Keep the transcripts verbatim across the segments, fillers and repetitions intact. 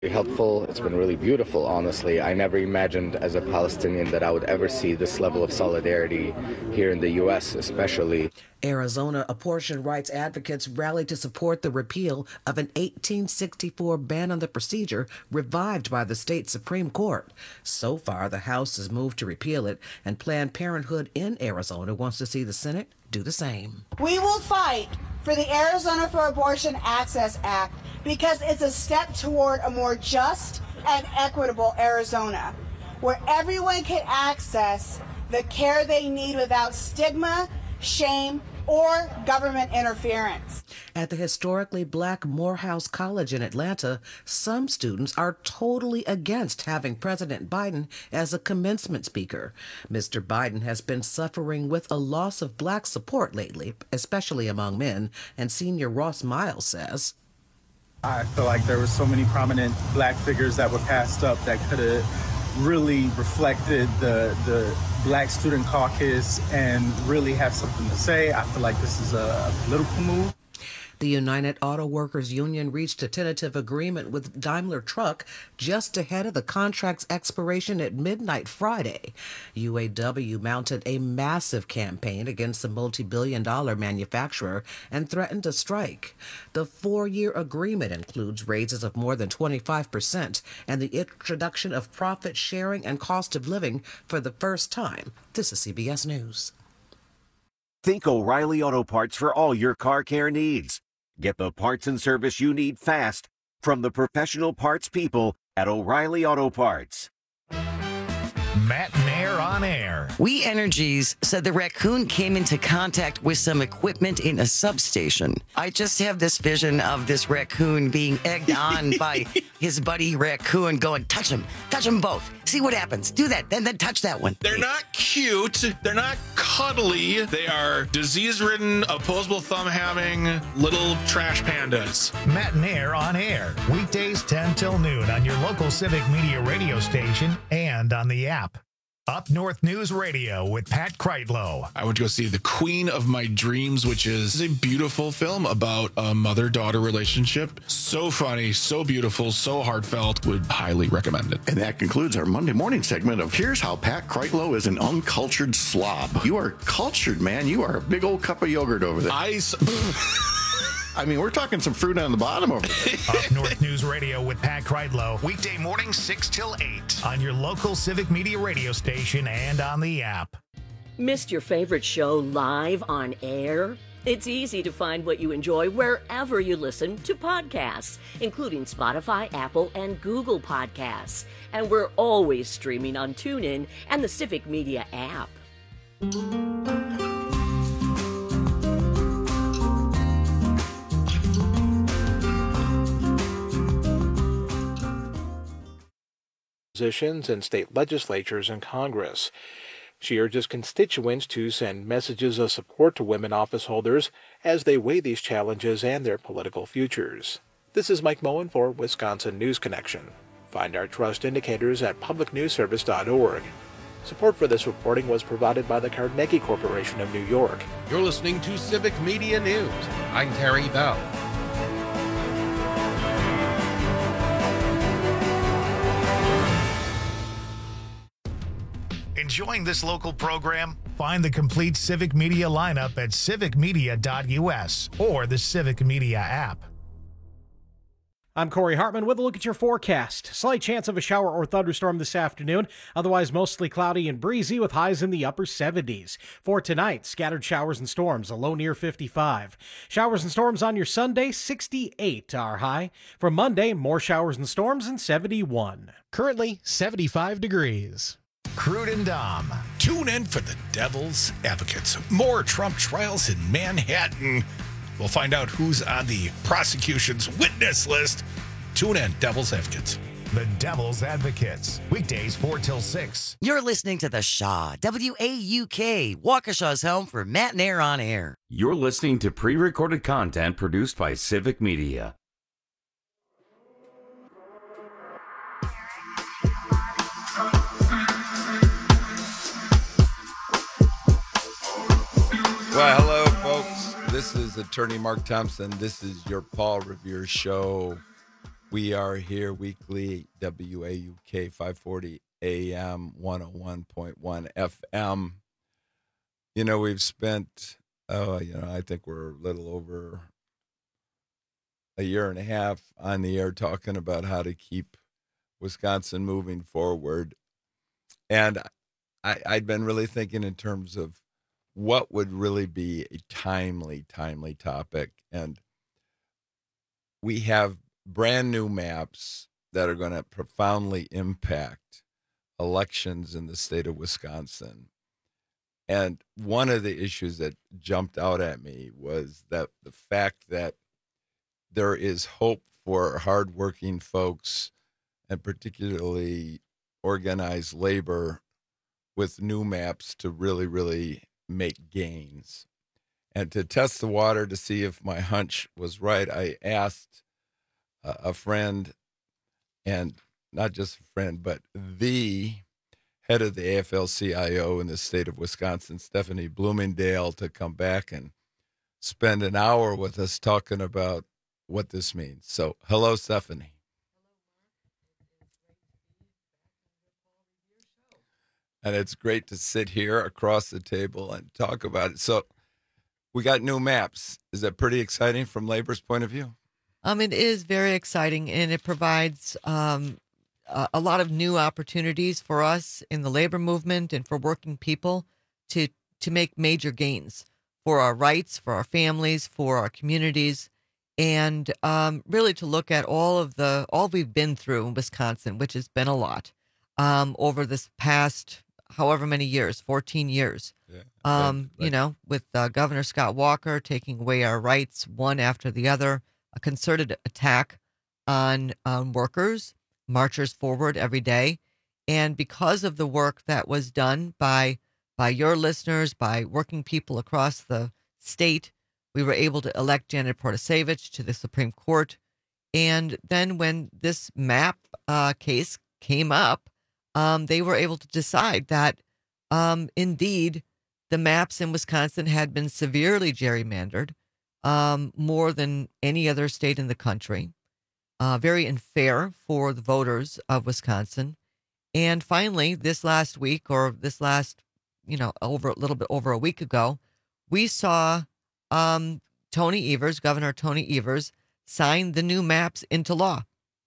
helpful. It's been really beautiful, honestly. I never imagined as a Palestinian that I would ever see this level of solidarity here in the U S especially. Arizona abortion rights advocates rallied to support the repeal of an eighteen sixty-four ban on the procedure revived by the state Supreme Court. So far, the House has moved to repeal it, and Planned Parenthood in Arizona wants to see the Senate do the same. We will fight for the Arizona for Abortion Access Act because it's a step toward a more just and equitable Arizona, where everyone can access the care they need without stigma, shame, or government interference. At the historically black Morehouse College in Atlanta, some students are totally against having President Biden as a commencement speaker. Mister Biden has been suffering with a loss of black support lately, especially among men, and senior Ross Miles says, I feel like there were so many prominent black figures that were passed up that could have really reflected the the Black Student Caucus and really have something to say. I feel like this is a political move. The United Auto Workers Union reached a tentative agreement with Daimler Truck just ahead of the contract's expiration at midnight Friday. U A W mounted a massive campaign against the multi-billion dollar manufacturer and threatened to strike. The four-year agreement includes raises of more than twenty-five percent and the introduction of profit sharing and cost of living for the first time. This is C B S News. Think O'Reilly Auto Parts for all your car care needs. Get the parts and service you need fast from the professional parts people at O'Reilly Auto Parts. Matt Nair on air. We Energies said the raccoon came into contact with some equipment in a substation. I just have this vision of this raccoon being egged on by his buddy raccoon going, touch him, touch them both. See what happens. Do that, then then touch that one. They're not cute. They're not cuddly. They are disease-ridden, opposable thumb-having little trash pandas. Matt Nair on air. Weekdays ten till noon on your local Civic Media radio station and on the app. Up North News Radio with Pat Kreitlow. I went to go see The Queen of My Dreams, which is a beautiful film about a mother-daughter relationship. So funny, so beautiful, so heartfelt. Would highly recommend it. And that concludes our Monday morning segment of Here's How Pat Kreitlow is an Uncultured Slob. You are cultured, man. You are a big old cup of yogurt over there. I... I mean, we're talking some fruit on the bottom over there. Up North News Radio with Pat Kreitlow. Weekday morning six till eight on your local Civic Media radio station and on the app. Missed your favorite show live on air? It's easy to find what you enjoy wherever you listen to podcasts, including Spotify, Apple, and Google Podcasts. And we're always streaming on TuneIn and the Civic Media app. Positions in state legislatures and Congress. She urges constituents to send messages of support to women office holders as they weigh these challenges and their political futures. This is Mike Moen for Wisconsin News Connection. Find our trust indicators at public news service dot org. Support for this reporting was provided by the Carnegie Corporation of New York. You're listening to Civic Media News. I'm Terry Bell. Enjoying this local program? Find the complete Civic Media lineup at civic media dot u s or the Civic Media app. I'm Corey Hartman with a look at your forecast. Slight chance of a shower or thunderstorm this afternoon. Otherwise, mostly cloudy and breezy with highs in the upper seventies. For tonight, scattered showers and storms, a low near fifty-five. Showers and storms on your Sunday, sixty-eight our high. For Monday, more showers and storms and seventy-one. Currently, seventy-five degrees. Crude and Dom. Tune in for the Devil's Advocates. More Trump trials in Manhattan. We'll find out who's on the prosecution's witness list. Tune in, Devil's Advocates. The Devil's Advocates. Weekdays four till six. You're listening to The Shaw, W A U K, Waukesha's home for Matt Nair on air. You're listening to pre-recorded content produced by Civic Media. Well, hello, folks. This is attorney Mark Thompson. This is your Paul Revere show. We are here weekly, W A U K five forty A M, one oh one point one F M. You know, we've spent, oh, you know, I think we're a little over a year and a half on the air talking about how to keep Wisconsin moving forward. And I, I'd been really thinking in terms of what would really be a timely, timely topic. And we have brand new maps that are going to profoundly impact elections in the state of Wisconsin. And one of the issues that jumped out at me was that the fact that there is hope for hardworking folks and particularly organized labor with new maps to really, really make gains. And to test the water to see if my hunch was right, I asked a, a friend, and not just a friend, but the head of the A F L C I O in the state of Wisconsin, Stephanie Bloomingdale, to come back and spend an hour with us talking about what this means. So, hello, Stephanie. And it's great to sit here across the table and talk about it. So we got new maps. Is that pretty exciting from labor's point of view? Um, it is very exciting, and it provides um, a, a lot of new opportunities for us in the labor movement and for working people to to make major gains for our rights, for our families, for our communities, and um, really to look at all of the all we've been through in Wisconsin, which has been a lot um, over this past however many years, fourteen years. Yeah, um, right. You know, with uh, Governor Scott Walker taking away our rights one after the other, a concerted attack on um, workers, marchers forward every day. And because of the work that was done by by your listeners, by working people across the state, we were able to elect Janet Protasevich to the Supreme Court. And then when this map uh, case came up, Um, they were able to decide that, um, indeed, the maps in Wisconsin had been severely gerrymandered, um, more than any other state in the country, uh, very unfair for the voters of Wisconsin. And finally, this last week, or this last, you know, over a little bit over a week ago, we saw um, Tony Evers, Governor Tony Evers, sign the new maps into law.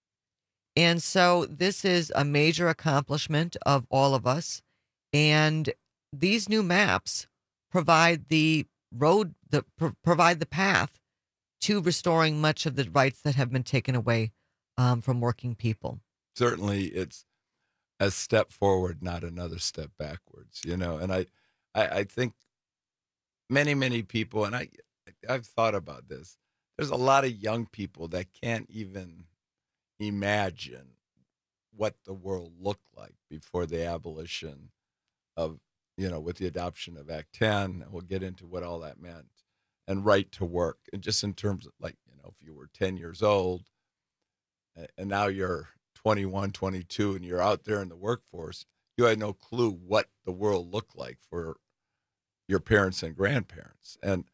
And so this is a major accomplishment of all of us. And these new maps provide the road, the pro- provide the path to restoring much of the rights that have been taken away um, from working people. Certainly it's a step forward, not another step backwards, you know. And I, I, I think many, many people, and I, I've thought about this, there's a lot of young people that can't even imagine what the world looked like before the abolition of, you know, with the adoption of Act ten, and we'll get into what all that meant, and right to work. And just in terms of, like, you know, if you were ten years old and now you're twenty-one, twenty-two, and you're out there in the workforce, you had no clue what the world looked like for your parents and grandparents. And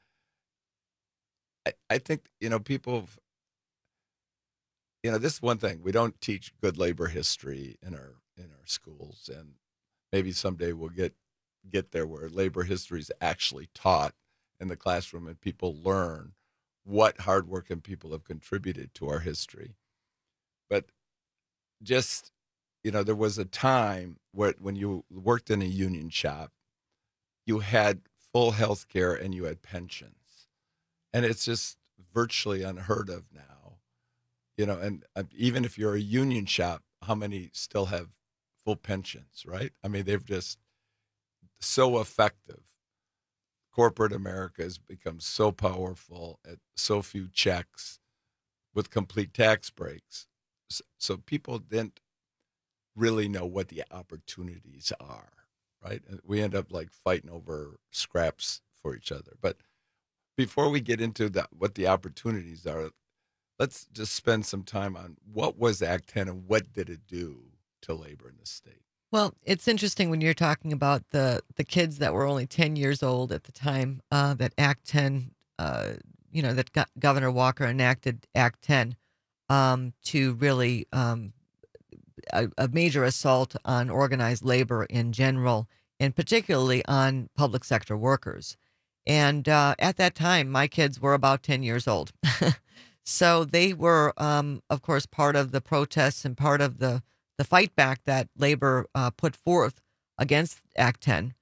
I, I think, you know, people have, you know, this is one thing. We don't teach good labor history in our in our schools, and maybe someday we'll get get there where labor history is actually taught in the classroom and people learn what hardworking people have contributed to our history. But just, you know, there was a time where when you worked in a union shop, you had full health care and you had pensions, and it's just virtually unheard of now. You know, and even if you're a union shop, how many still have full pensions, right? I mean, they've just so effective. Corporate America has become so powerful at so few checks with complete tax breaks. So people didn't really know what the opportunities are, right? We end up like fighting over scraps for each other. But before we get into the, what the opportunities are, let's just spend some time on what was Act ten and what did it do to labor in the state. Well, it's interesting when you're talking about the, the kids that were only ten years old at the time uh, that Act ten, uh, you know, that Go- Governor Walker enacted Act ten. um, to really um, a, a major assault on organized labor in general, and particularly on public sector workers. And uh, at that time, my kids were about ten years old. So they were, um, of course, part of the protests and part of the, the fight back that labor uh, put forth against Act ten.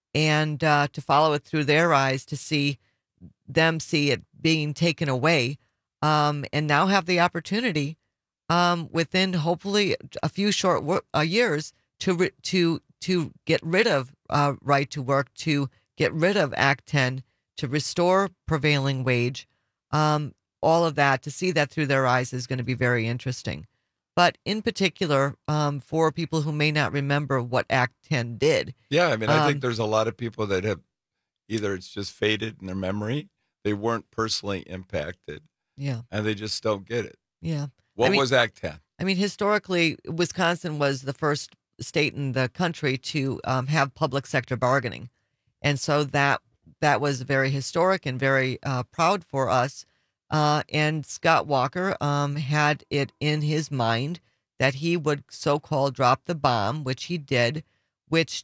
And uh, to follow it through their eyes, to see them see it being taken away, um, and now have the opportunity um, within hopefully a few short wor- uh, years to re- to to get rid of uh, right to work, to get rid of Act ten, to restore prevailing wage, um, all of that, to see that through their eyes is going to be very interesting. But in particular, um, for people who may not remember what Act ten did. Yeah, I mean, I um, think there's a lot of people that have either it's just faded in their memory, they weren't personally impacted, Yeah. and they just don't get it. Yeah. What I mean- was Act ten? I mean, historically, Wisconsin was the first state in the country to um, have public sector bargaining. And so that that was very historic and very uh, proud for us. Uh, and Scott Walker um, had it in his mind that he would so-called drop the bomb, which he did, which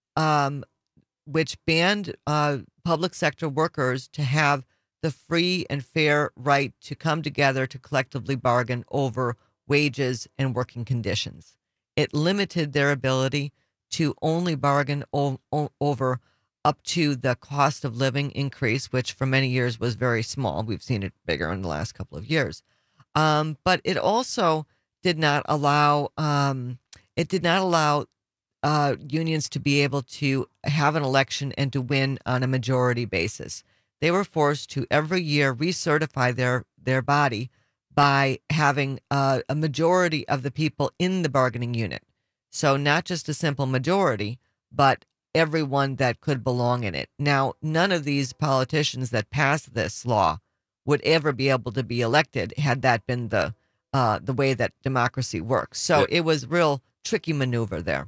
um, which banned uh, public sector workers to have the free and fair right to come together to collectively bargain over wages and working conditions. It limited their ability to only bargain o- o- over up to the cost of living increase, which for many years was very small. We've seen it bigger in the last couple of years. Um, but it also did not allow um, it did not allow uh, unions to be able to have an election and to win on a majority basis. They were forced to every year recertify their their body by having uh, a majority of the people in the bargaining unit. So not just a simple majority, but everyone that could belong in it. Now, none of these politicians that passed this law would ever be able to be elected had that been the uh, the way that democracy works. So Yeah. it was real tricky maneuver there.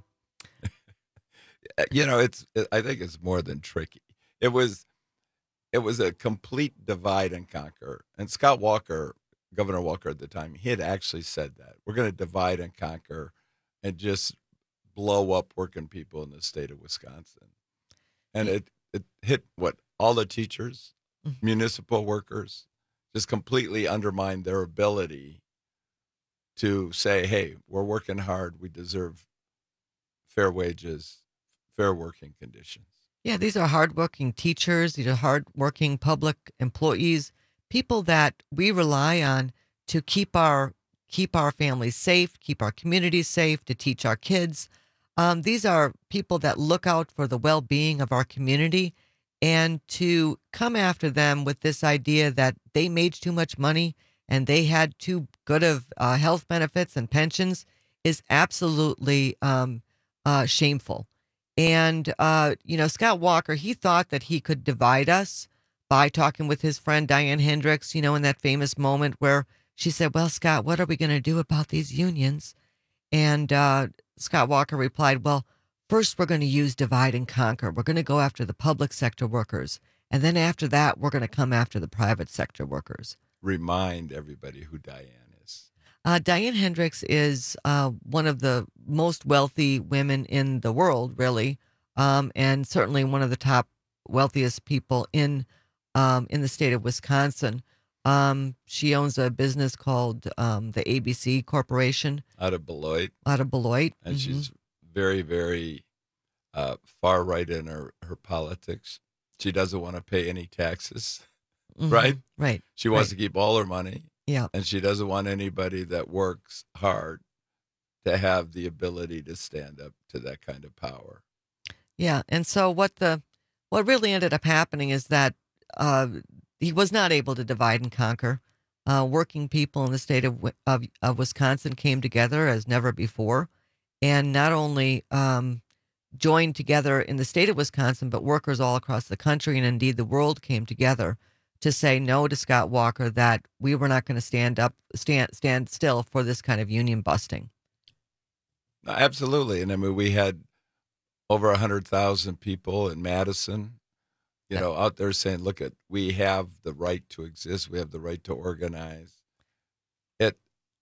You know, it's. I think it's more than tricky. It was, it was a complete divide and conquer. And Scott Walker, Governor Walker at the time, he had actually said that we're going to divide and conquer, and just blow up working people in the state of Wisconsin. And it it hit what all the teachers, Mm-hmm. municipal workers, just completely undermined their ability to say, hey, we're working hard, we deserve fair wages, fair working conditions. Yeah, these are hardworking teachers. These are hardworking public employees, people that we rely on to keep our keep our families safe, keep our communities safe, to teach our kids. Um, these are people that look out for the well-being of our community, and to come after them with this idea that they made too much money and they had too good of uh, health benefits and pensions is absolutely um, uh, shameful. And, uh, you know, Scott Walker, he thought that he could divide us by talking with his friend Diane Hendricks, you know, in that famous moment where she said, well, Scott, what are we going to do about these unions? And uh, Scott Walker replied, well, first we're going to use divide and conquer. We're going to go after the public sector workers. And then after that, we're going to come after the private sector workers. Remind everybody who Diane is. Uh, Diane Hendricks is uh, one of the most wealthy women in the world, really, um, and certainly one of the top wealthiest people in um, in the state of Wisconsin. Um, she owns a business called um, the A B C Corporation. Out of Beloit. Out of Beloit. And Mhm. she's very, very uh, far right in her, her politics. She doesn't want to pay any taxes, Mhm. right? Right. She wants right. to keep all her money. Yeah. And she doesn't want anybody that works hard to have the ability to stand up to that kind of power. Yeah, and so what the what really ended up happening is that uh, he was not able to divide and conquer. Uh, working people in the state of, Wi- of of Wisconsin came together as never before, and not only um, joined together in the state of Wisconsin, but workers all across the country and indeed the world came together to say no to Scott Walker, that we were not going to stand up, stand stand still for this kind of union busting. Absolutely. And I mean, we had over one hundred thousand people in Madison, you know, out there saying, look, at we have the right to exist. We have the right to organize. It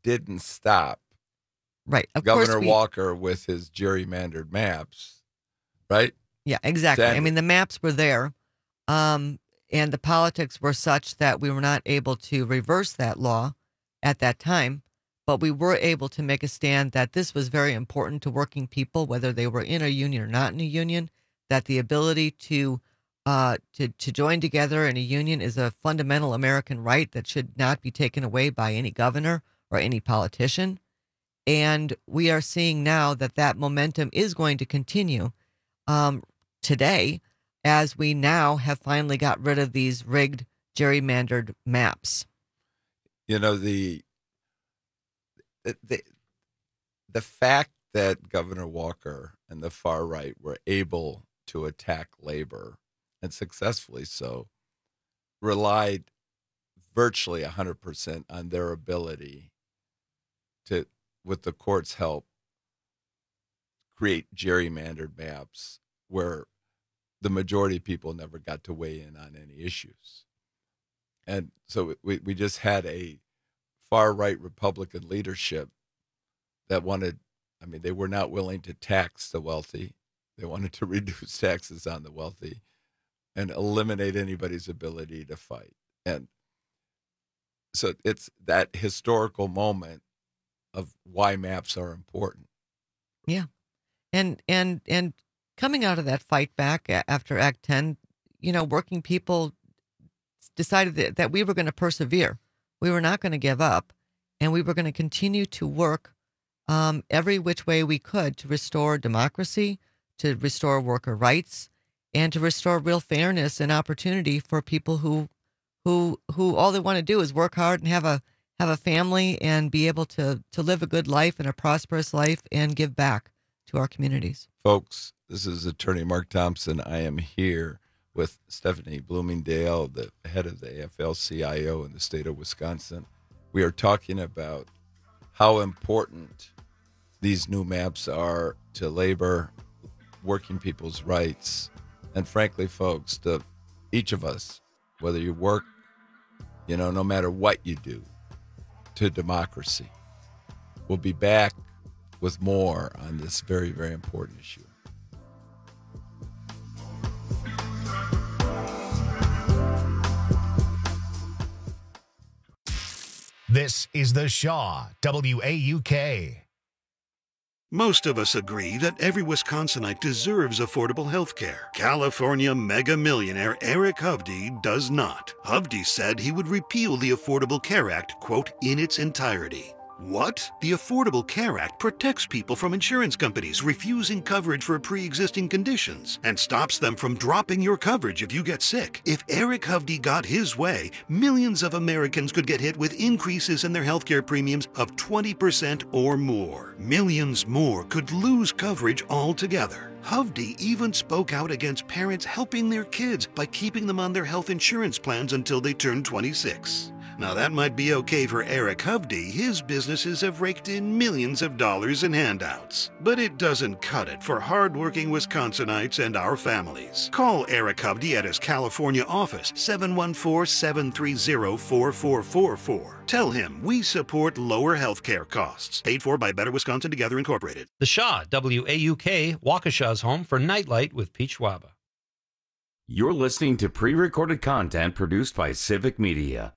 didn't stop right. Of course Governor we- Walker with his gerrymandered maps, right? Yeah, exactly. Then- I mean, the maps were there, um, and the politics were such that we were not able to reverse that law at that time, but we were able to make a stand that this was very important to working people, whether they were in a union or not in a union, that the ability to uh, to, to join together in a union is a fundamental American right that should not be taken away by any governor or any politician. And we are seeing now that that momentum is going to continue um, today, as we now have finally got rid of these rigged, gerrymandered maps. You know, the the the, the fact that Governor Walker and the far right were able to attack labor, and successfully so, relied virtually one hundred percent on their ability to, with the court's help, create gerrymandered maps where the majority of people never got to weigh in on any issues. And so we, we just had a far-right Republican leadership that wanted, I mean, they were not willing to tax the wealthy. They wanted to reduce taxes on the wealthy and eliminate anybody's ability to fight. And so it's that historical moment of why maps are important. Yeah. And and and coming out of that fight back after Act ten, you know, working people decided that, that we were going to persevere. We were not going to give up, and we were going to continue to work um, every which way we could to restore democracy, to restore worker rights, and to restore real fairness and opportunity for people who who who all they want to do is work hard and have a have a family and be able to to live a good life and a prosperous life and give back to our communities. Folks, this is Attorney Mark Thompson. I am here with Stephanie Bloomingdale, the head of the A F L C I O in the state of Wisconsin. We are talking about how important these new maps are to labor, working people's rights, and frankly, folks, to each of us, whether you work, you know, no matter what you do, to democracy. We'll be back with more on this very, very important issue. This is the Shaw W A U K. Most of us agree that every Wisconsinite deserves affordable health care. California mega millionaire Eric Hovde does not. Hovde said he would repeal the Affordable Care Act, quote, in its entirety. What? The Affordable Care Act protects people from insurance companies refusing coverage for pre-existing conditions and stops them from dropping your coverage if you get sick. If Eric Hovde got his way, millions of Americans could get hit with increases in their healthcare premiums of twenty percent or more. Millions more could lose coverage altogether. Hovde even spoke out against parents helping their kids by keeping them on their health insurance plans until they turn twenty-six. Now that might be okay for Eric Hovde. His businesses have raked in millions of dollars in handouts. But it doesn't cut it for hardworking Wisconsinites and our families. Call Eric Hovde at his California office, seven one four, seven three zero, four four four four. Tell him we support lower health care costs. Paid for by Better Wisconsin Together Incorporated. The Shaw, W A U K, Waukesha's home for Nightlight with Peach Waba. You're listening to pre-recorded content produced by Civic Media.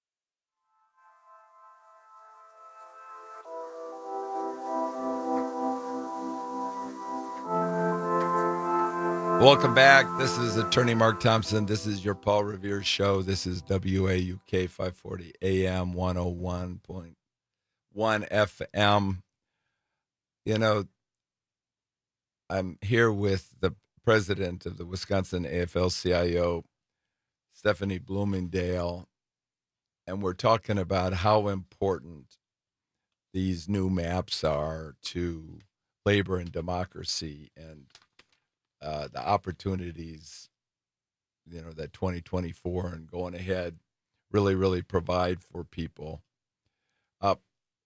Welcome back. This is Attorney Mark Thompson. This is your Paul Revere Show. This is W A U K five forty A M one oh one point one F M. You know, I'm here with the president of the Wisconsin A F L C I O, Stephanie Bloomingdale, and we're talking about how important these new maps are to labor and democracy and Uh, the opportunities, you know, that twenty twenty-four and going ahead really, really provide for people. Uh,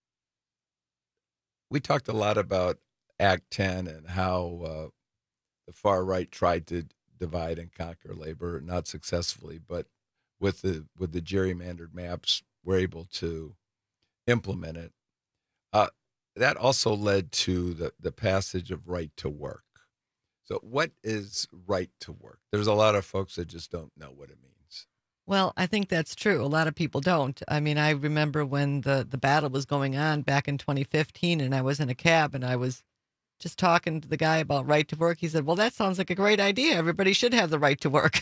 we talked a lot about Act ten and how uh, the far right tried to divide and conquer labor, not successfully, but with the with the gerrymandered maps, we're able to implement it. Uh, that also led to the, the passage of right to work. So what is right to work? There's a lot of folks that just don't know what it means. Well, I think that's true. A lot of people don't. I mean, I remember when the, the battle was going on back in twenty fifteen, and I was in a cab and I was just talking to the guy about right to work. He said, well, that sounds like a great idea. Everybody should have the right to work.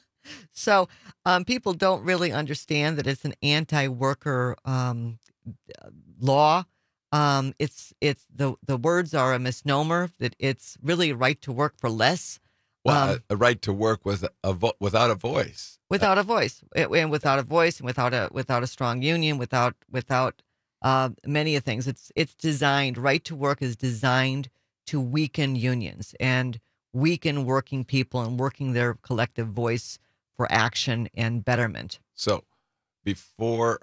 So um, people don't really understand that it's an anti-worker um, law. Um, it's it's the, the words are a misnomer, that it's really right to work for less. Well, Um, a, a right to work with a vo- without a voice. Without a voice, and without a voice, and without a without a strong union, without without uh, many of things. It's it's designed. Right to work is designed to weaken unions and weaken working people and working their collective voice for action and betterment. So before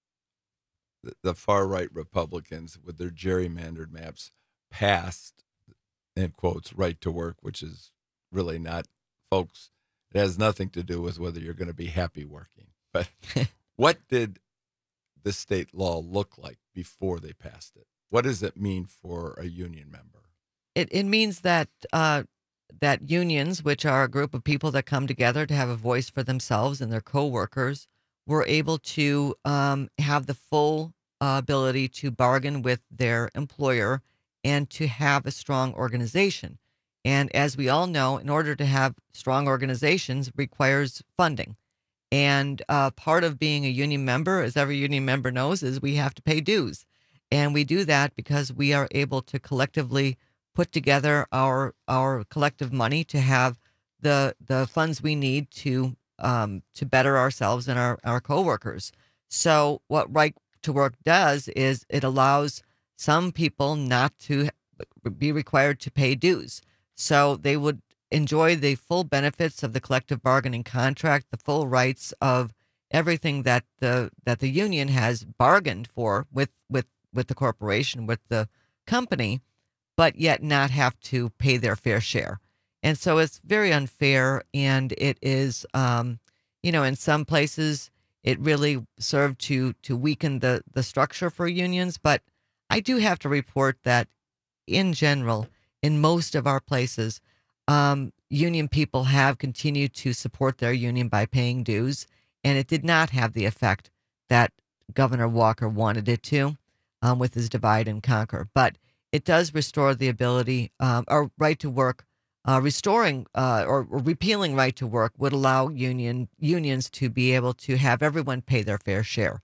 the, the far right Republicans with their gerrymandered maps passed, in quotes, right to work, which is really not, folks, it has nothing to do with whether you're going to be happy working. But what did the state law look like before they passed it? What does it mean for a union member? It it means that uh, that unions, which are a group of people that come together to have a voice for themselves and their coworkers, were able to um, have the full uh, ability to bargain with their employer and to have a strong organization. And as we all know, in order to have strong organizations requires funding. And uh, part of being a union member, as every union member knows, is we have to pay dues. And we do that because we are able to collectively put together our our collective money to have the the funds we need to um, to better ourselves and our, our coworkers. So what Right to Work does is it allows some people not to be required to pay dues. So they would enjoy the full benefits of the collective bargaining contract, the full rights of everything that the that the union has bargained for with with with the corporation, with the company, but yet not have to pay their fair share. And so it's very unfair, and it is, um, you know, in some places it really served to to weaken the the structure for unions. But I do have to report that in general, in most of our places, um, union people have continued to support their union by paying dues, and it did not have the effect that Governor Walker wanted it to um, with his divide and conquer. But it does restore the ability, um, or right to work, uh, restoring uh, or, or repealing right to work would allow union unions to be able to have everyone pay their fair share.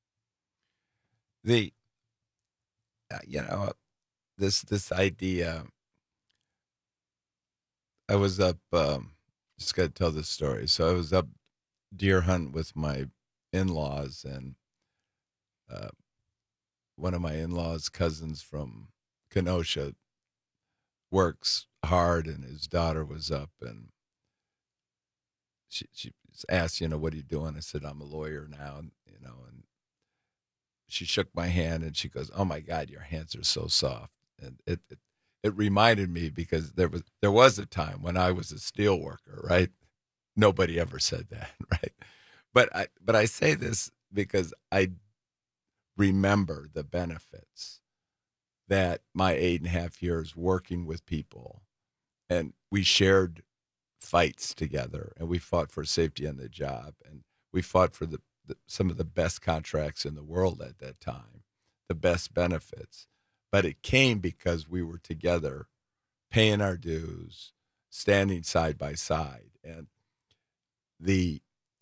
The, uh, you know, this this idea. I was up. Um, just got to tell this story. So I was up deer hunting with my in-laws, and uh, one of my in-laws' cousins from Kenosha works hard, and his daughter was up, and she she asked, you know, what are you doing? I said, I'm a lawyer now, and, you know, and she shook my hand, and she goes, oh my God, your hands are so soft. And it, it it reminded me, because there was there was a time when I was a steel worker, right? Nobody ever said that, right? But I but I say this because I remember the benefits that my eight and a half years working with people, and we shared fights together, and we fought for safety on the job, and we fought for the, the some of the best contracts in the world at that time, the best benefits. But it came because we were together, paying our dues, standing side by side. And the,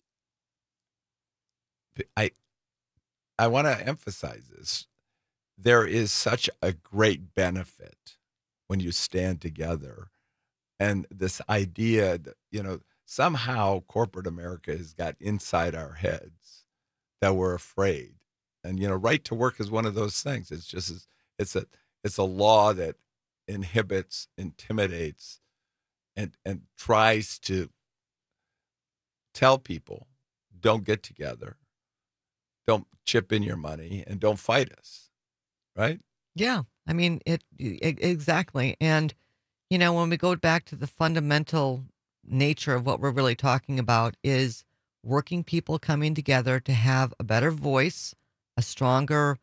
the I I want to emphasize this. There is such a great benefit when you stand together. And this idea that, you know, somehow corporate America has got inside our heads that we're afraid. And, you know, right to work is one of those things. It's just as It's a it's a law that inhibits, intimidates, and and tries to tell people, don't get together, don't chip in your money, and don't fight us, right? Yeah, I mean it, it exactly. And you know, when we go back to the fundamental nature of what we're really talking about, is working people coming together to have a better voice, a stronger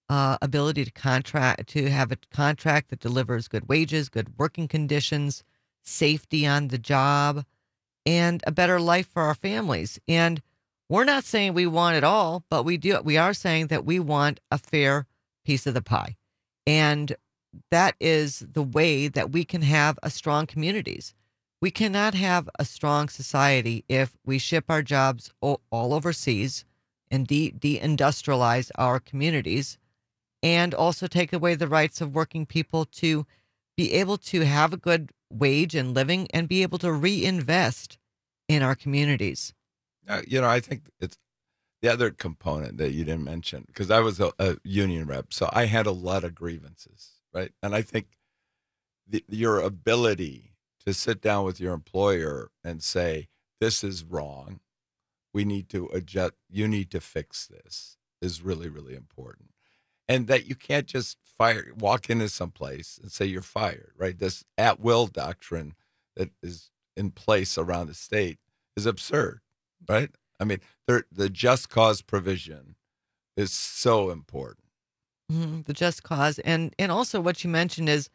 uh, ability to contract, to have a contract that delivers good wages, good working conditions, safety on the job, and a better life for our families. And we're not saying we want it all, but we do. We are saying that we want a fair piece of the pie. And that is the way that we can have a strong communities. We cannot have a strong society if we ship our jobs all, all overseas and de- deindustrialize our communities, and also take away the rights of working people to be able to have a good wage and living and be able to reinvest in our communities. Uh, you know, I think it's the other component that you didn't mention, because I was a, a union rep, so I had a lot of grievances, right? And I think the, your ability to sit down with your employer and say, this is wrong, we need to adjust, you need to fix this, is really, really important. And that you can't just fire, walk into someplace and say you're fired, right? This at-will doctrine that is in place around the state is absurd, right? I mean, there, the just cause provision is so important. Mm-hmm. The just cause. And and also what you mentioned is,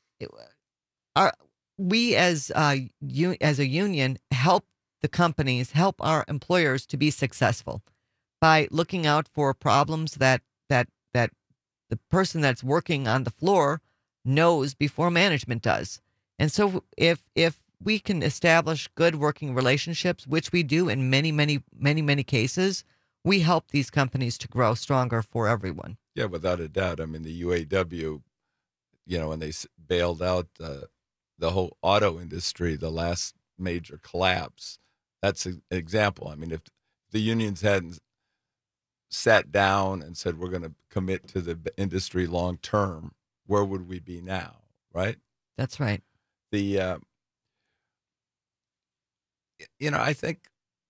our, we as, uh, u- as a union help the companies, help our employers to be successful by looking out for problems that that that the person that's working on the floor knows before management does. And so if if we can establish good working relationships, which we do in many, many, many, many cases, we help these companies to grow stronger for everyone. Yeah, without a doubt. I mean, the U A W, you know, when they bailed out uh, the whole auto industry, the last major collapse, that's an example. I mean, if the unions hadn't sat down and said, we're going to commit to the industry long term, where would we be now, right? That's right. The, uh, you know, I think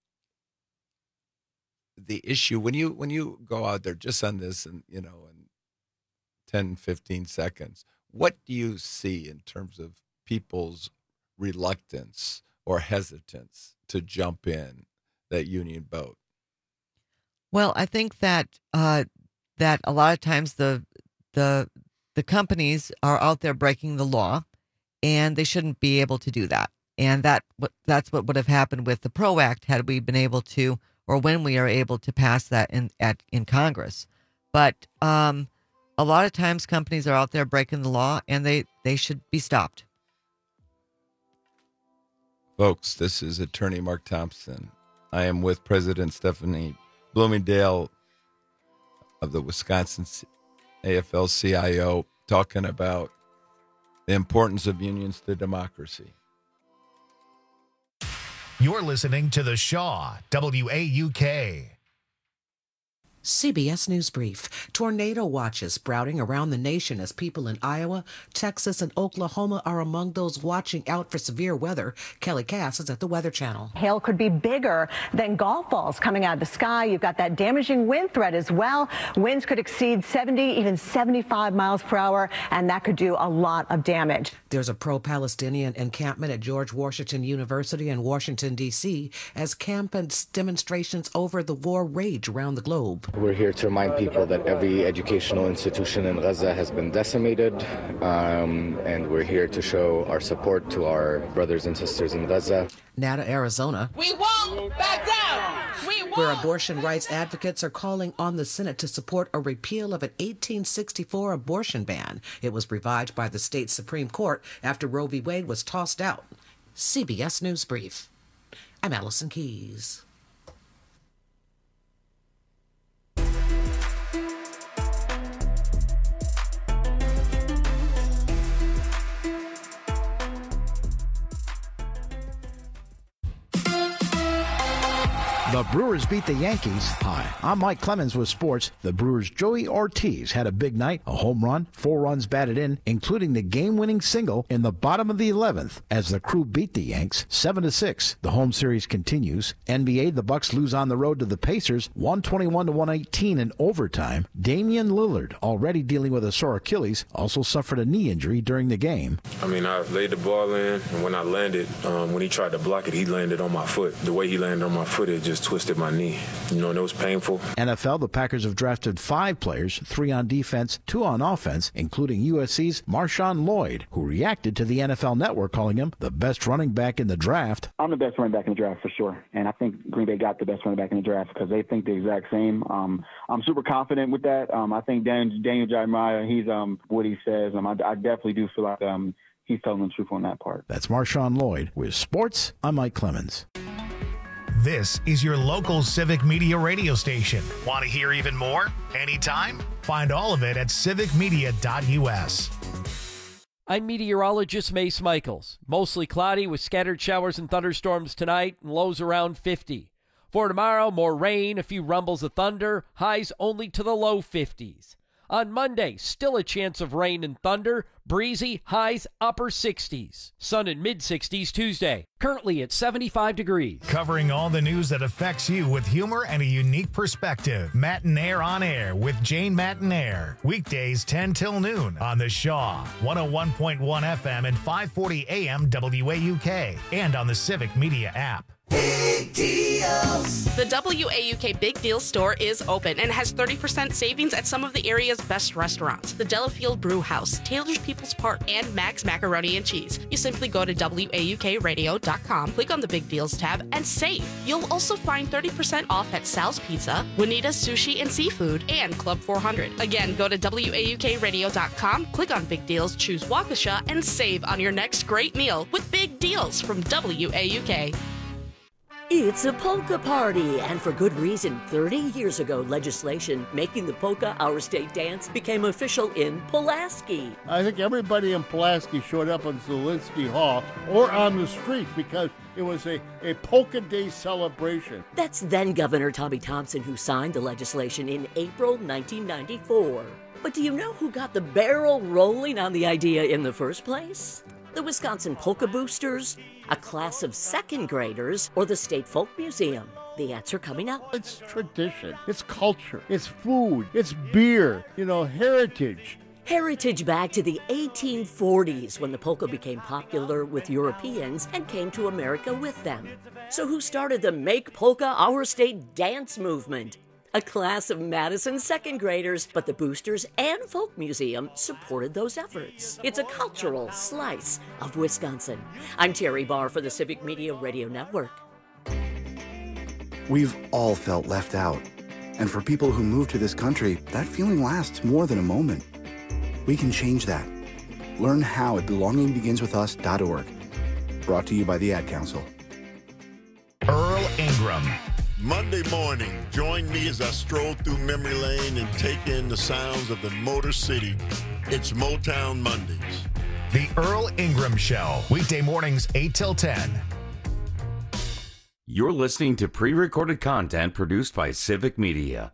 the issue when you when you go out there just on this and, you know, in ten, fifteen seconds, what do you see in terms of people's reluctance or hesitance to jump in that union boat? Well, I think that uh, that a lot of times the the the companies are out there breaking the law, and they shouldn't be able to do that. And that that's what would have happened with the PRO Act had we been able to, or when we are able to pass that in at in Congress. But um, a lot of times companies are out there breaking the law, and they, they should be stopped. Folks, this is Attorney Mark Thompson. I am with President Stephanie Bloomingdale of the Wisconsin A F L C I O, talking about the importance of unions to democracy. You're listening to The Shaw, W A U K. C B S News Brief. Tornado watches sprouting around the nation as people in Iowa, Texas, and Oklahoma are among those watching out for severe weather. Kelly Cass is at the Weather Channel. Hail could be bigger than golf balls coming out of the sky. You've got that damaging wind threat as well. Winds could exceed seventy, even seventy-five miles per hour, and that could do a lot of damage. There's a pro-Palestinian encampment at George Washington University in Washington, D C as campus demonstrations over the war rage around the globe. We're here to remind people that every educational institution in Gaza has been decimated, um, and we're here to show our support to our brothers and sisters in Gaza. Nata, Arizona. We won't back down. We won't. Where abortion rights advocates are calling on the Senate to support a repeal of an eighteen sixty-four abortion ban. It was revived by the state Supreme Court after Roe v. Wade was tossed out. C B S News Brief. I'm Allison Keys. The Brewers beat the Yankees. Hi, I'm Mike Clemens with sports. The Brewers' Joey Ortiz had a big night, a home run, four runs batted in, including the game-winning single in the bottom of the eleventh as the Crew beat the Yanks seven to six. The home series continues. N B A, the Bucks lose on the road to the Pacers one twenty-one to one eighteen in overtime. Damian Lillard, already dealing with a sore Achilles, also suffered a knee injury during the game. I mean, I laid the ball in, and when I landed, um, when he tried to block it, he landed on my foot. The way he landed on my foot, it just just twisted my knee. You know, and it was painful. N F L, the Packers have drafted five players, three on defense, two on offense, including U S C's Marshawn Lloyd, who reacted to the N F L Network calling him the best running back in the draft. I'm the best running back in the draft for sure, and I think Green Bay got the best running back in the draft because they think the exact same. Um, I'm super confident with that. Um, I think Daniel, Daniel Jeremiah, he's um, what he says. Um, I, I definitely do feel like um, he's telling the truth on that part. That's Marshawn Lloyd. With sports, I'm Mike Clemens. This is your local Civic Media radio station. Want to hear even more? Anytime? Find all of it at civic media dot u s. I'm meteorologist Mace Michaels. Mostly cloudy with scattered showers and thunderstorms tonight and lows around fifty. For tomorrow, more rain, a few rumbles of thunder, highs only to the low fifties. On Monday, still a chance of rain and thunder, breezy, highs upper sixties. Sun in mid-sixties Tuesday, currently at seventy-five degrees. Covering all the news that affects you with humor and a unique perspective. Mattinaire on Air with Jane Mattinaire. Weekdays ten till noon on the Shaw, one oh one point one F M and five forty A M W A U K, and on the Civic Media app. Big deals! The W A U K Big Deals store is open and has thirty percent savings at some of the area's best restaurants. The Delafield Brew House, Taylor's People's Park, and Max Macaroni and Cheese. You simply go to W A U K radio dot com, click on the Big Deals tab, and save. You'll also find thirty percent off at Sal's Pizza, Juanita's Sushi and Seafood, and Club four hundred. Again, go to W A U K radio dot com, click on Big Deals, choose Waukesha, and save on your next great meal with big deals from W A U K. It's a polka party, and for good reason. thirty years ago, legislation making the polka our state dance became official in Pulaski. I think everybody in Pulaski showed up in Zielinski Hall or on the streets because it was a, a polka day celebration. That's then Governor Tommy Thompson who signed the legislation in April nineteen ninety-four. But do you know who got the barrel rolling on the idea in the first place? The Wisconsin Polka Boosters, a class of second graders, or the State Folk Museum? The answer coming up. It's tradition, it's culture, it's food, it's beer, you know, heritage. Heritage back to the eighteen forties when the polka became popular with Europeans and came to America with them. So who started the Make Polka Our State dance movement? A class of Madison second graders, but the Boosters and Folk Museum supported those efforts. It's a cultural slice of Wisconsin. I'm Terry Barr for the Civic Media Radio Network. We've all felt left out. And for people who move to this country, that feeling lasts more than a moment. We can change that. Learn how at belonging begins with us dot org. Brought to you by the Ad Council. Earl Ingram. Monday morning, join me as I stroll through memory lane and take in the sounds of the Motor City. It's Motown Mondays. The Earl Ingram Show, weekday mornings eight till ten. You're listening to pre-recorded content produced by Civic Media.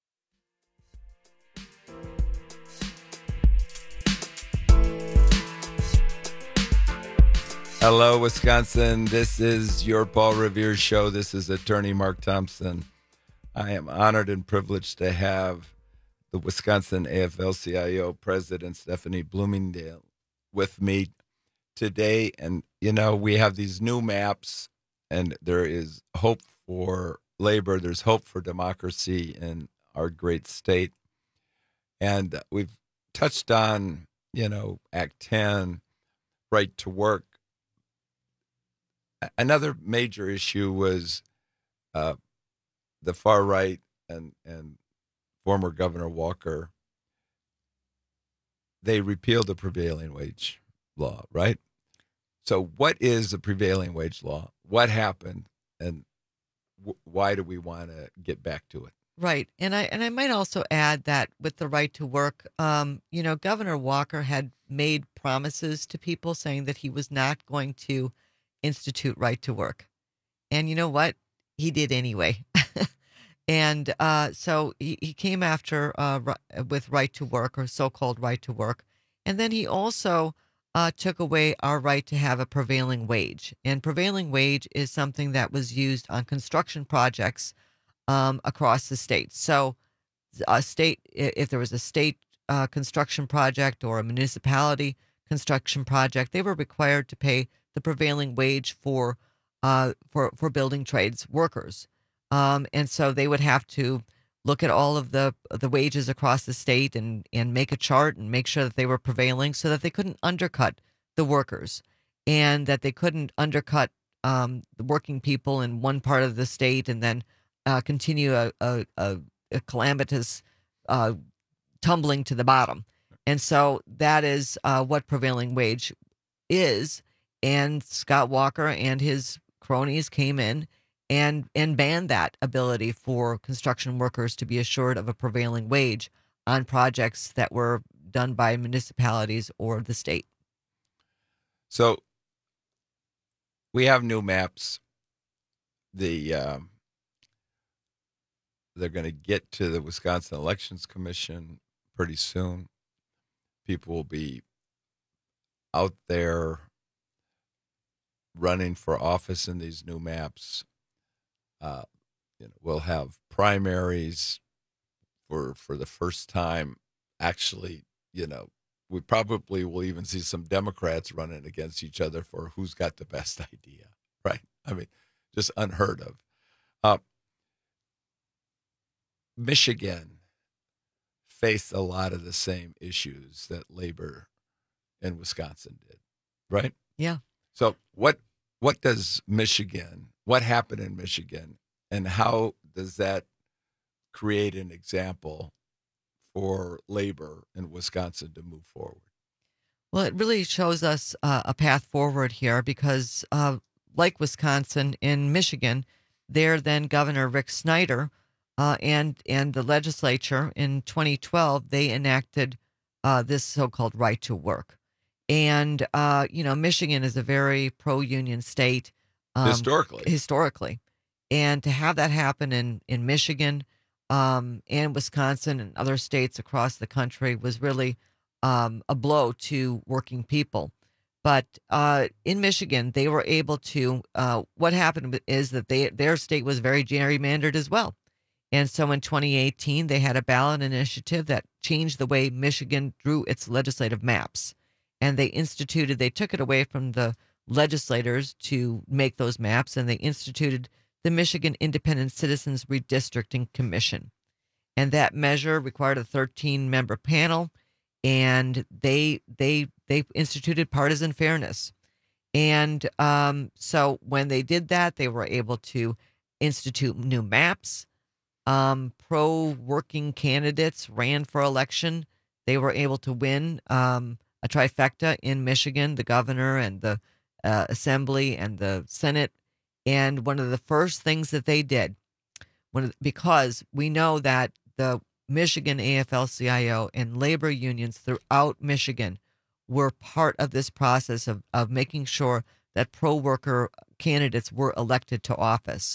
Hello, Wisconsin. This is your Paul Revere show. This is attorney Mark Thompson. I am honored and privileged to have the Wisconsin A F L C I O president, Stephanie Bloomingdale, with me today. And, you know, we have these new maps, and there is hope for labor. There's hope for democracy in our great state. And we've touched on, you know, Act ten, right to work. Another major issue was uh, the far right and, and former Governor Walker. They repealed the prevailing wage law, right? So what is the prevailing wage law? What happened? And w- why do we want to get back to it? Right. And I and I might also add that with the right to work, um, you know, Governor Walker had made promises to people saying that he was not going to institute right to work. And you know what? He did anyway. and uh, so he, he came after uh, with right to work, or so-called right to work. And then he also uh, took away our right to have a prevailing wage. And prevailing wage is something that was used on construction projects um, across the state. So a state, if there was a state uh, construction project or a municipality construction project, they were required to pay the prevailing wage for uh, for for building trades workers. Um, and so they would have to look at all of the the wages across the state and, and make a chart and make sure that they were prevailing so that they couldn't undercut the workers and that they couldn't undercut um, the working people in one part of the state and then uh, continue a, a, a, a calamitous uh, tumbling to the bottom. And so that is uh, what prevailing wage is. And Scott Walker and his cronies came in and and banned that ability for construction workers to be assured of a prevailing wage on projects that were done by municipalities or the state. So we have new maps. The um, they're going to get to the Wisconsin Elections Commission pretty soon. People will be out there running for office in these new maps. Uh, you know, we'll have primaries for for the first time. Actually, you know, we probably will even see some Democrats running against each other for who's got the best idea, right? I mean, just unheard of. Uh, Michigan faced a lot of the same issues that labor in Wisconsin did, right? Yeah. So what what does Michigan, what happened in Michigan, and how does that create an example for labor in Wisconsin to move forward? Well, it really shows us uh, a path forward here because, uh, like Wisconsin, in Michigan, there then Governor Rick Snyder uh, and and the legislature in twenty twelve, they enacted uh, this so-called right to work. And, uh, you know, Michigan is a very pro-union state. Um, historically. Historically. And to have that happen in, in Michigan um, and Wisconsin and other states across the country was really um, a blow to working people. But uh, in Michigan, they were able to, uh, what happened is that they their state was very gerrymandered as well. And so in twenty eighteen, they had a ballot initiative that changed the way Michigan drew its legislative maps. And they instituted, they took it away from the legislators to make those maps, and they instituted the Michigan Independent Citizens Redistricting Commission. And that measure required a thirteen-member panel, and they they they instituted partisan fairness. And um, so when they did that, they were able to institute new maps. Um, pro-working candidates ran for election. They were able to win um, a trifecta in Michigan, the governor and the uh, assembly and the Senate. And one of the first things that they did, one of, because we know that the Michigan A F L C I O and labor unions throughout Michigan were part of this process of, of making sure that pro-worker candidates were elected to office.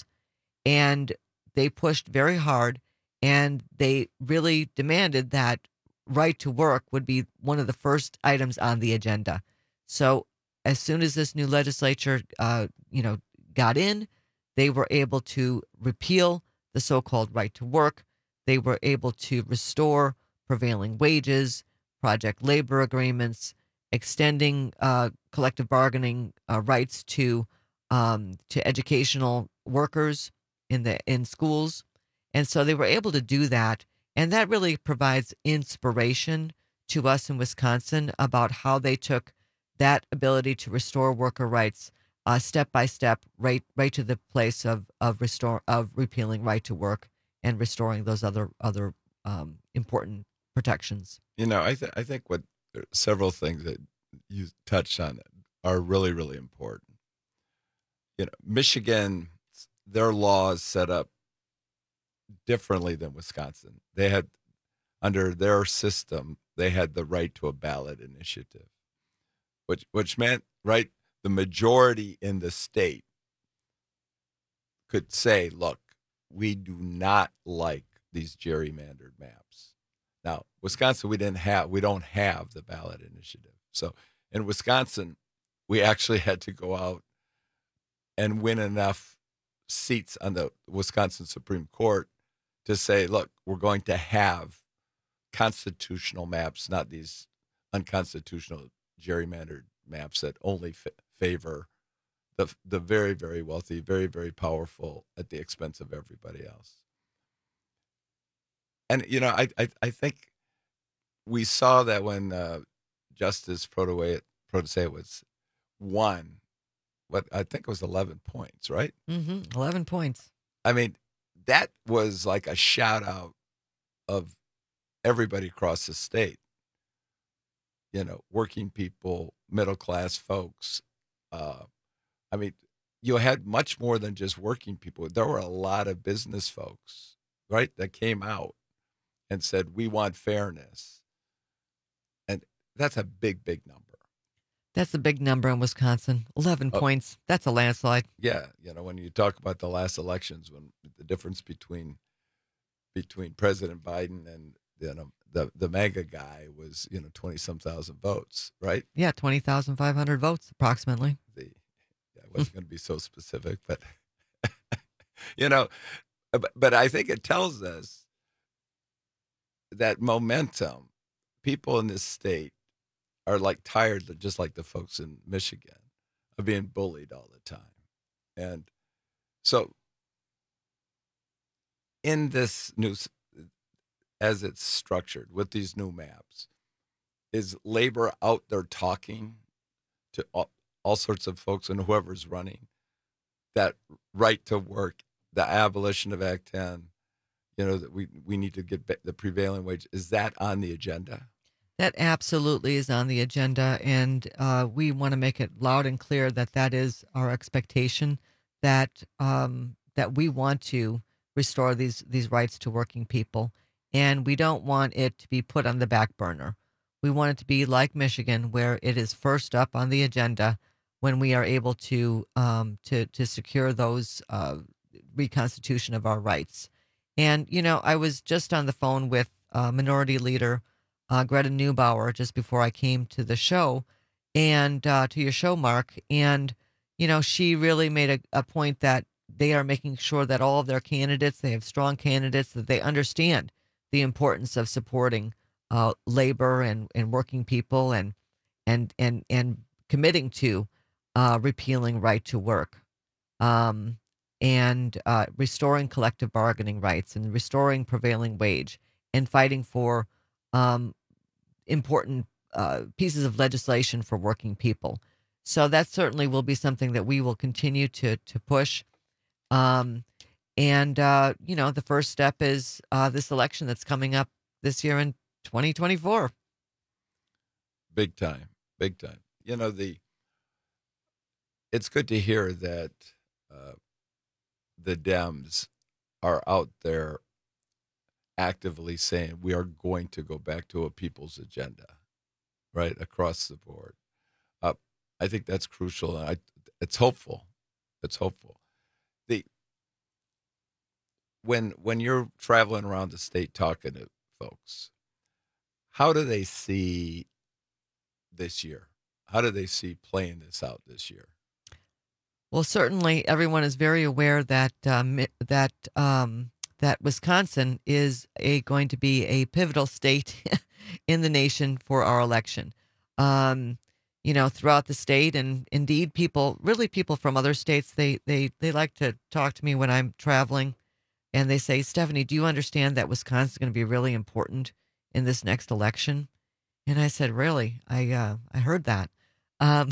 And they pushed very hard, and they really demanded that right to work would be one of the first items on the agenda. So as soon as this new legislature, uh, you know, got in, they were able to repeal the so-called right to work. They were able to restore prevailing wages, project labor agreements, extending uh, collective bargaining uh, rights to um, to educational workers in the in schools. And so they were able to do that. And that really provides inspiration to us in Wisconsin about how they took that ability to restore worker rights uh, step by step, right right to the place of of restore of repealing right to work and restoring those other other um, important protections. You know, I th- I think what several things that you touched on are really really important. You know, Michigan, their laws set up differently than Wisconsin. They had, under their system, they had the right to a ballot initiative, which which meant, right, the majority in the state could say, look, we do not like these gerrymandered maps. Now, Wisconsin, we didn't have, we don't have the ballot initiative. So in Wisconsin, we actually had to go out and win enough seats on the Wisconsin Supreme Court to say, look, we're going to have constitutional maps, not these unconstitutional gerrymandered maps that only f- favor the the very, very wealthy, very, very powerful at the expense of everybody else. And, you know, I I, I think we saw that when uh, Justice Protasiewicz won, what I think it was eleven points, right? Mm-hmm. eleven points. I mean, that was like a shout out of everybody across the state. You know, working people, middle class folks. Uh, I mean, you had much more than just working people. There were a lot of business folks, right, that came out and said, we want fairness. And that's a big, big number. That's a big number in Wisconsin. eleven Oh. points. That's a landslide. Yeah. You know, when you talk about the last elections, when the difference between between President Biden and, you know, the, the MAGA guy was, you know, twenty some thousand votes, right? Yeah, twenty thousand five hundred votes approximately. The, yeah, I wasn't going to be so specific, but, you know, but, but I think it tells us that momentum, people in this state are like tired, just like the folks in Michigan, of being bullied all the time. And so in this new, as it's structured with these new maps, is labor out there talking to all, all sorts of folks and whoever's running that right to work, the abolition of Act ten, you know, that we, we need to get the prevailing wage. Is that on the agenda? That absolutely is on the agenda, and uh, we want to make it loud and clear that that is our expectation, that um, that we want to restore these these rights to working people, and we don't want it to be put on the back burner. We want it to be like Michigan, where it is first up on the agenda when we are able to um, to to secure those uh, reconstitution of our rights. And you know, I was just on the phone with uh, Minority Leader Uh, Greta Neubauer just before I came to the show and uh, to your show, Mark. And, you know, she really made a, a point that they are making sure that all of their candidates, they have strong candidates, that they understand the importance of supporting uh, labor and, and working people and and and and committing to uh, repealing right to work um, and uh, restoring collective bargaining rights and restoring prevailing wage and fighting for um, important uh, pieces of legislation for working people. So that certainly will be something that we will continue to to push. Um, and, uh, you know, the first step is uh, this election that's coming up this year in twenty twenty-four. Big time, big time. You know, the it's good to hear that uh, the Dems are out there actively saying we are going to go back to a people's agenda, right, across the board. Uh, I think that's crucial, and I, it's hopeful. It's hopeful. The when when you're traveling around the state talking to folks, how do they see this year? How do they see playing this out this year? Well, certainly everyone is very aware that um, that. Um, that Wisconsin is a going to be a pivotal state in the nation for our election. Um, you know, throughout the state, and indeed people, really people from other states, they, they, they like to talk to me when I'm traveling, and they say, Stephanie, do you understand that Wisconsin is going to be really important in this next election? And I said, really? I, uh, I heard that. Um,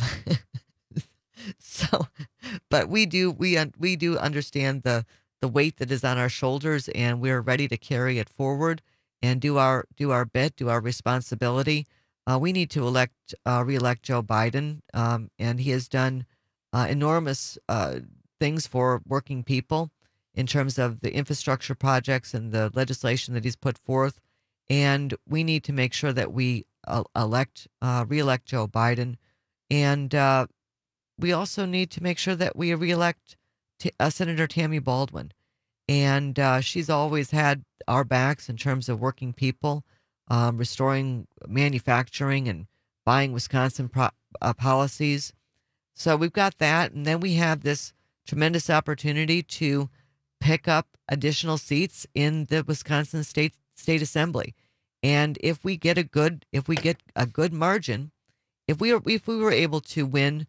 so, but we do, we, we do understand the, the weight that is on our shoulders, and we're ready to carry it forward and do our do our bit, do our responsibility. Uh, we need to elect, uh, reelect Joe Biden, um, and he has done uh, enormous uh, things for working people in terms of the infrastructure projects and the legislation that he's put forth. And we need to make sure that we uh, elect, uh, reelect Joe Biden, and uh, we also need to make sure that we reelect T- uh, Senator Tammy Baldwin. And uh, she's always had our backs in terms of working people, um, restoring manufacturing and buying Wisconsin pro- uh, policies. So we've got that. And then we have this tremendous opportunity to pick up additional seats in the Wisconsin State State Assembly. And if we get a good, if we get a good margin, if we are, if we were able to win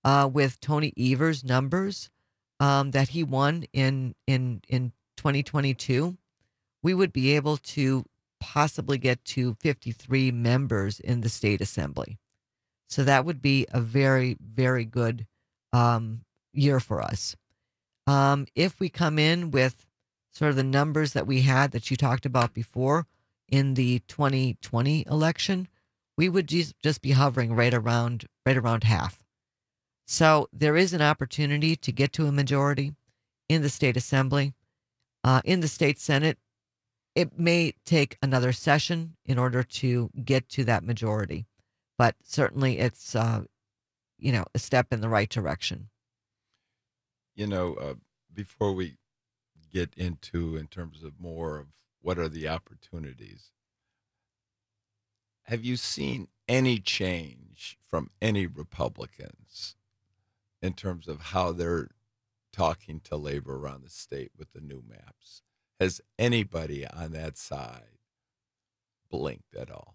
uh, with Tony Evers' numbers um, that he won in in in twenty twenty-two, we would be able to possibly get to fifty-three members in the state assembly. So that would be a very, very good um, year for us. Um, if we come in with sort of the numbers that we had that you talked about before in the twenty twenty election, we would just, just be hovering right around right around half. So there is an opportunity to get to a majority in the state assembly. Uh, in the state Senate, it may take another session in order to get to that majority, but certainly it's uh, you know, a step in the right direction. You know, uh, before we get into in terms of more of what are the opportunities, have you seen any change from any Republicans in terms of how they're talking to labor around the state with the new maps? Has anybody on that side blinked at all?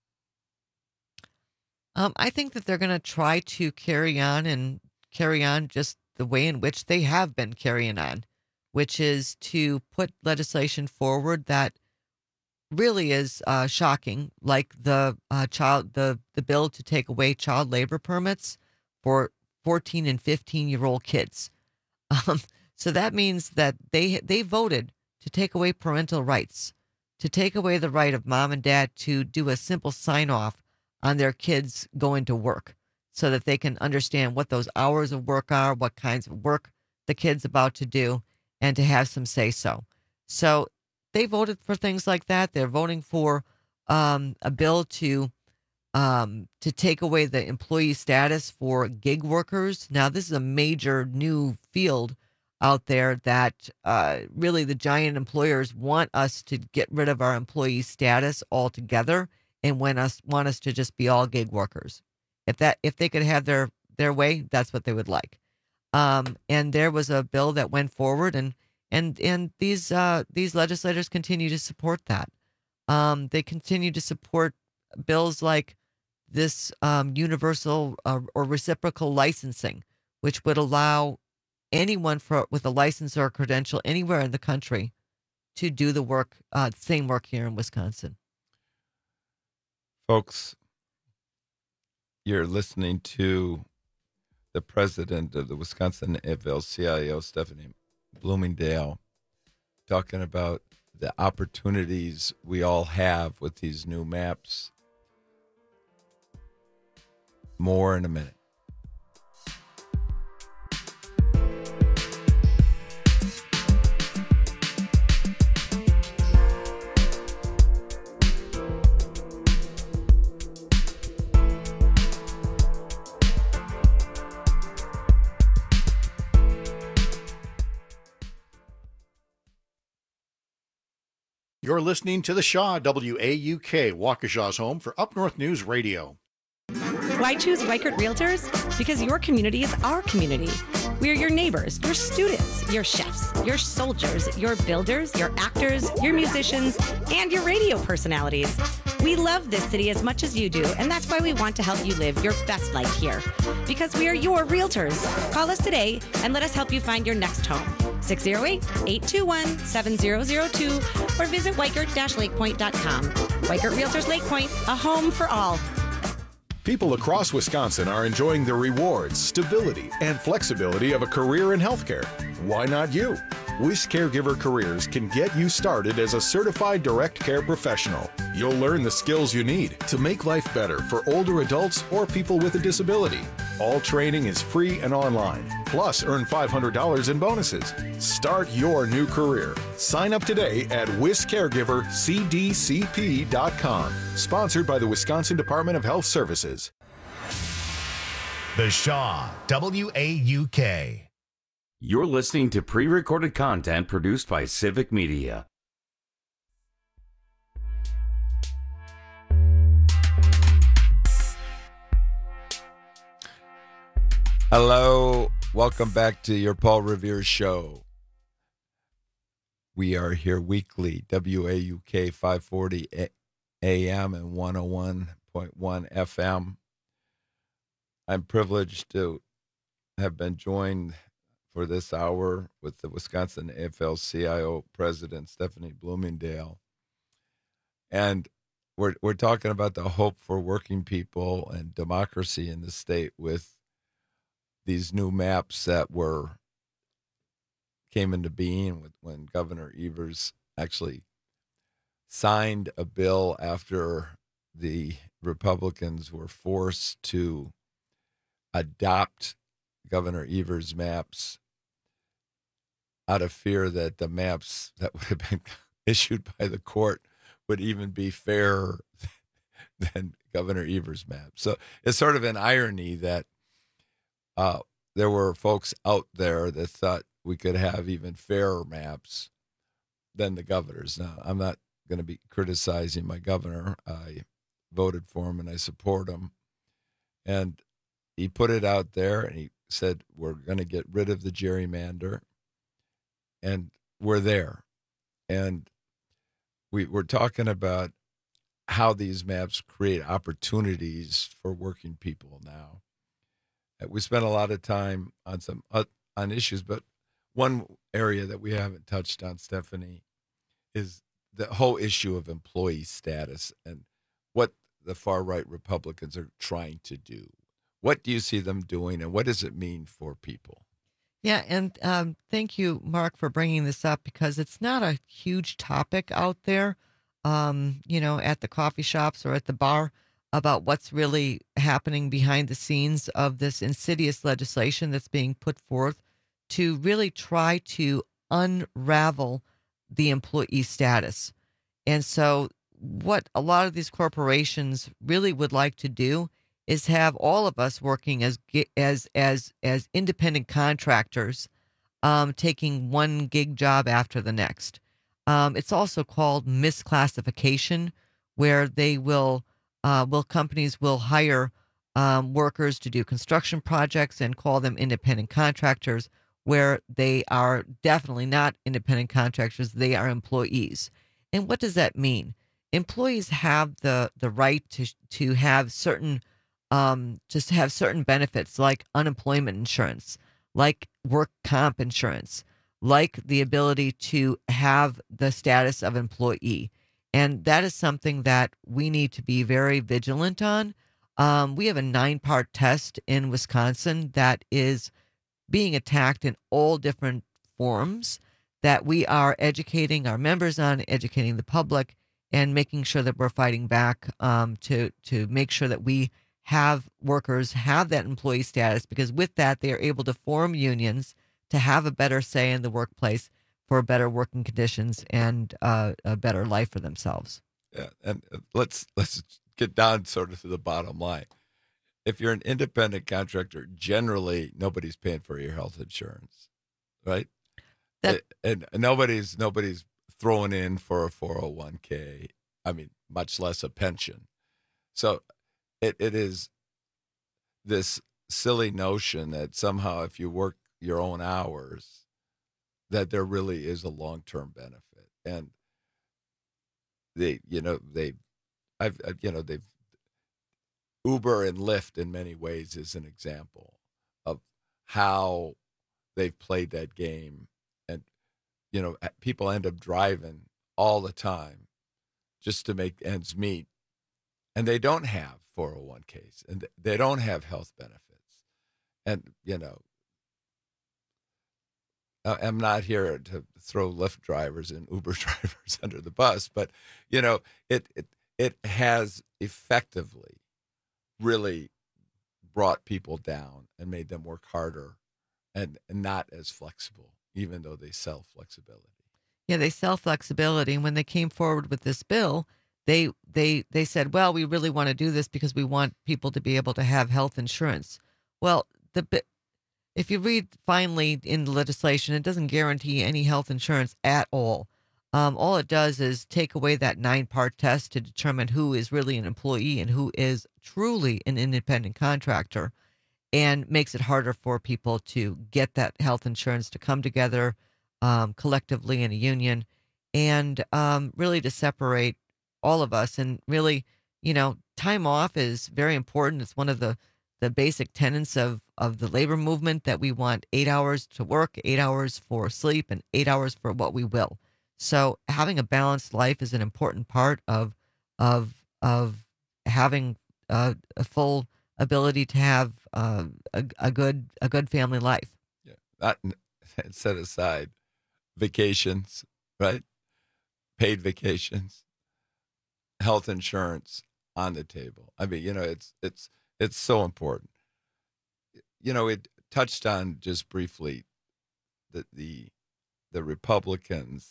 Um, I think that they're going to try to carry on and carry on just the way in which they have been carrying on, which is to put legislation forward that really is uh, shocking, like the uh, child the the bill to take away child labor permits for fourteen and fifteen year old kids. Um, so that means that they they voted to take away parental rights, to take away the right of mom and dad to do a simple sign off on their kids going to work, so that they can understand what those hours of work are, what kinds of work the kid's about to do, and to have some say so. So they voted for things like that. They're voting for um, a bill to um, to take away the employee status for gig workers. Now, this is a major new field out there that uh, really the giant employers want us to get rid of our employee status altogether and want us want us to just be all gig workers. If that if they could have their their way, that's what they would like. Um, and there was a bill that went forward, and and and these uh, these legislators continue to support that. Um, they continue to support bills like this um, universal uh, or reciprocal licensing, which would allow anyone for with a license or a credential anywhere in the country to do the work, uh, same work here in Wisconsin. Folks, you're listening to the president of the Wisconsin A F L C I O, Stephanie Bloomingdale, talking about the opportunities we all have with these new maps. More in a minute. You're listening to The Shaw, W A U K, Waukesha's home for Up North News Radio. Why choose Weichert Realtors? Because your community is our community. We are your neighbors, your students, your chefs, your soldiers, your builders, your actors, your musicians, and your radio personalities. We love this city as much as you do, and that's why we want to help you live your best life here. Because we are your realtors. Call us today and let us help you find your next home. six oh eight, eight two one, seven oh oh two or visit weichert dash lake point dot com. Weichert Realtors Lake Point, a home for all. People across Wisconsin are enjoying the rewards, stability, and flexibility of a career in healthcare. Why not you? Wish Caregiver Careers can get you started as a certified direct care professional. You'll learn the skills you need to make life better for older adults or people with a disability. All training is free and online. Plus, earn five hundred dollars in bonuses. Start your new career. Sign up today at wis caregiver c d c p dot com. Sponsored by the Wisconsin Department of Health Services. The Shaw, W A U K. You're listening to pre-recorded content produced by Civic Media. Hello, welcome back to your Paul Revere Show. We are here weekly, W A U K five forty A M and one oh one point one F M. I'm privileged to have been joined for this hour with the Wisconsin A F L C I O president, Stephanie Bloomingdale. And we're we're talking about the hope for working people and democracy in the state with these new maps that were came into being with when Governor Evers actually signed a bill after the Republicans were forced to adopt Governor Evers' maps out of fear that the maps that would have been issued by the court would even be fairer than Governor Evers' map. So it's sort of an irony that uh, there were folks out there that thought we could have even fairer maps than the governor's. Now, I'm not going to be criticizing my governor. I voted for him and I support him. And he put it out there and he said, we're going to get rid of the gerrymander. And we're there. And we, we're talking about how these maps create opportunities for working people now. We spent a lot of time on some uh, on issues, but one area that we haven't touched on, Stephanie, is the whole issue of employee status and what the far-right Republicans are trying to do. What do you see them doing, and what does it mean for people? Yeah, and um, thank you, Mark, for bringing this up, because it's not a huge topic out there, um, you know, at the coffee shops or at the bar about what's really happening behind the scenes of this insidious legislation that's being put forth to really try to unravel the employee status. And so what a lot of these corporations really would like to do is have all of us working as as as as independent contractors, um, taking one gig job after the next. Um, it's also called misclassification, where they will uh, will companies will hire um, workers to do construction projects and call them independent contractors, where they are definitely not independent contractors; they are employees. And what does that mean? Employees have the the right to to have certain Um, just to have certain benefits like unemployment insurance, like work comp insurance, like the ability to have the status of employee. And that is something that we need to be very vigilant on. Um, we have a nine-part test in Wisconsin that is being attacked in all different forms that we are educating our members on, educating the public, and making sure that we're fighting back um, to to make sure that we have workers have that employee status, because with that, they are able to form unions to have a better say in the workplace for better working conditions and uh, a better life for themselves. Yeah, and let's let's get down sort of to the bottom line. If you're an independent contractor, generally nobody's paying for your health insurance, right? That, and nobody's nobody's throwing in for a four oh one k. I mean, much less a pension. So It it is this silly notion that somehow if you work your own hours, that there really is a long-term benefit. And they, you know, they, I've, I've you know, they've Uber and Lyft in many ways is an example of how they've played that game. And, you know, people end up driving all the time just to make ends meet. And they don't have four oh one k's, and they don't have health benefits. And, you know, I'm not here to throw Lyft drivers and Uber drivers under the bus, but, you know, it it, it has effectively really brought people down and made them work harder and, and not as flexible, even though they sell flexibility. Yeah, they sell flexibility. And when they came forward with this bill, They they they said, well, we really want to do this because we want people to be able to have health insurance. Well, the if you read finally in the legislation, it doesn't guarantee any health insurance at all. Um, all it does is take away that nine-part test to determine who is really an employee and who is truly an independent contractor, and makes it harder for people to get that health insurance, to come together um, collectively in a union, and um, really to separate all of us. And really, you know, time off is very important. It's one of the the basic tenets of, of the labor movement, that we want eight hours to work, eight hours for sleep, and eight hours for what we will. So having a balanced life is an important part of of of having uh, a full ability to have uh, a, a good a good family life. Yeah, that set aside vacations, right? Paid vacations, health insurance on the table. I mean, you know, it's it's it's so important. You know, it touched on just briefly that the the Republicans'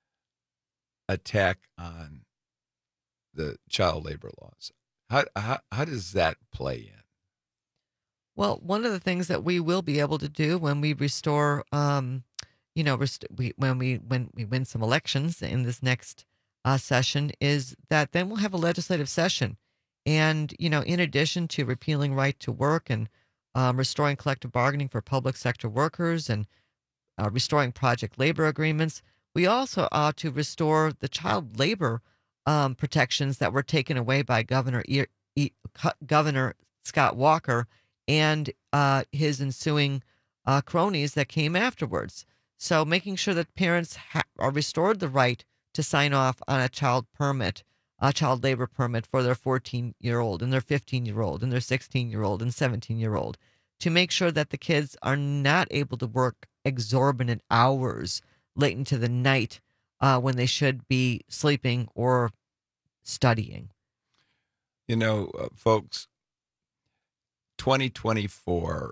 attack on the child labor laws. How how how does that play in? Well, one of the things that we will be able to do when we restore, um, you know, rest- we, when we when we win some elections in this next uh, session, is that then we'll have a legislative session, and you know, in addition to repealing right to work and um, restoring collective bargaining for public sector workers and uh, restoring project labor agreements, we also ought to restore the child labor um, protections that were taken away by Governor e- e- Governor Scott Walker and uh, his ensuing uh, cronies that came afterwards. So making sure that parents ha- are restored the right to sign off on a child permit, a child labor permit for their fourteen-year-old and their fifteen-year-old and their sixteen-year-old and seventeen-year-old, to make sure that the kids are not able to work exorbitant hours late into the night uh, when they should be sleeping or studying. You know, uh, folks, twenty twenty-four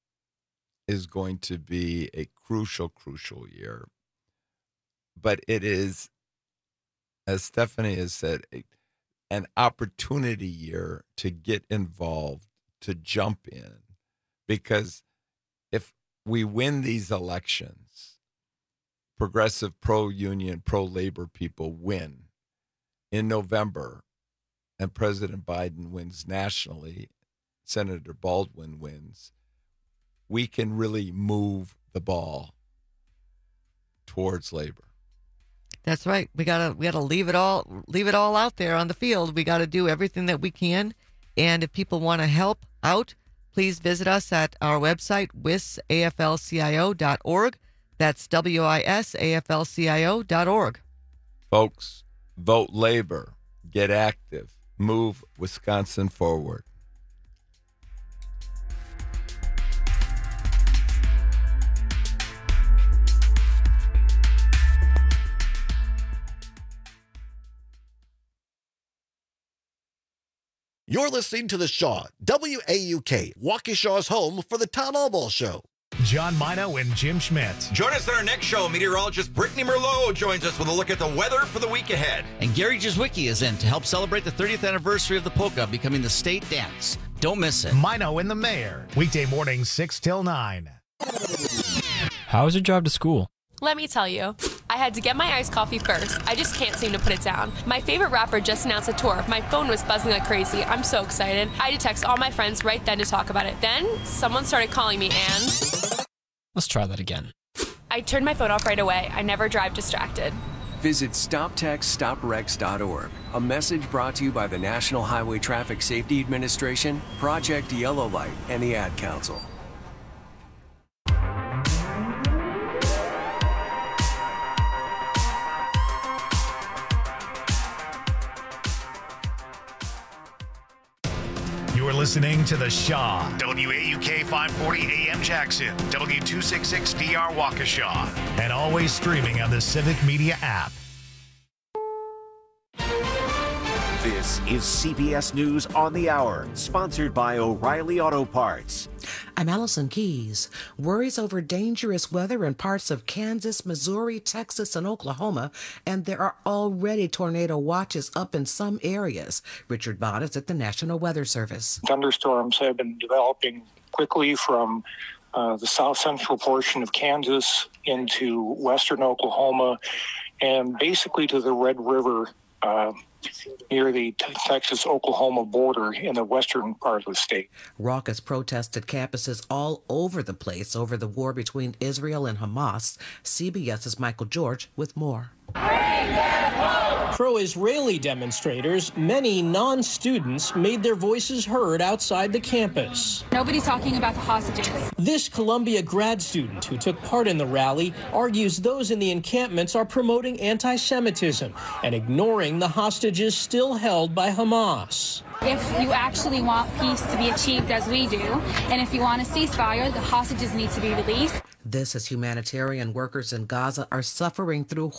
is going to be a crucial, crucial year. But it is, as Stephanie has said, a, an opportunity year to get involved, to jump in. Because if we win these elections, progressive, pro-union, pro-labor people win in November, and President Biden wins nationally, Senator Baldwin wins, we can really move the ball towards labor. That's right. We gotta we gotta leave it all leave it all out there on the field. We gotta do everything that we can. And if people want to help out, please visit us at our website, wis a f l c i o dot org. That's W I S A F L C I O dot org. Folks, vote labor. Get active. Move Wisconsin forward. You're listening to The Shaw, W A U K, Waukesha's home for the Town Hall Ball Show. John Mino and Jim Schmidt. Join us on our next show. Meteorologist Brittany Merlot joins us with a look at the weather for the week ahead. And Gary Jazwicki is in to help celebrate the thirtieth anniversary of the polka becoming the state dance. Don't miss it. Mino and the Mayor. Weekday mornings, six till nine. How is your drive to school? Let me tell you, I had to get my iced coffee first. I just can't seem to put it down. My favorite rapper just announced a tour. My phone was buzzing like crazy. I'm so excited. I had to text all my friends right then to talk about it. Then someone started calling me and... Let's try that again. I turned my phone off right away. I never drive distracted. Visit stop text stop wrecks dot org. A message brought to you by the National Highway Traffic Safety Administration, Project Yellow Light, and the Ad Council. You're listening to The Shaw, W A U K five forty A M Jackson, W two sixty-six D R Waukesha, and always streaming on the Civic Media app. This is C B S News on the Hour, sponsored by O'Reilly Auto Parts. I'm Allison Keys. Worries over dangerous weather in parts of Kansas, Missouri, Texas, and Oklahoma, and there are already tornado watches up in some areas. Richard Bott is at the National Weather Service. Thunderstorms have been developing quickly from uh, the south central portion of Kansas into western Oklahoma and basically to the Red River uh, near the Texas-Oklahoma border in the western part of the state. Raucous protests at campuses all over the place over the war between Israel and Hamas. CBS's Michael George with more. Bring them home! Pro-Israeli demonstrators, many non-students, made their voices heard outside the campus. Nobody's talking about the hostages. This Columbia grad student who took part in the rally argues those in the encampments are promoting anti-Semitism and ignoring the hostages still held by Hamas. If you actually want peace to be achieved as we do, and if you want a ceasefire, the hostages need to be released. This as humanitarian workers in Gaza are suffering through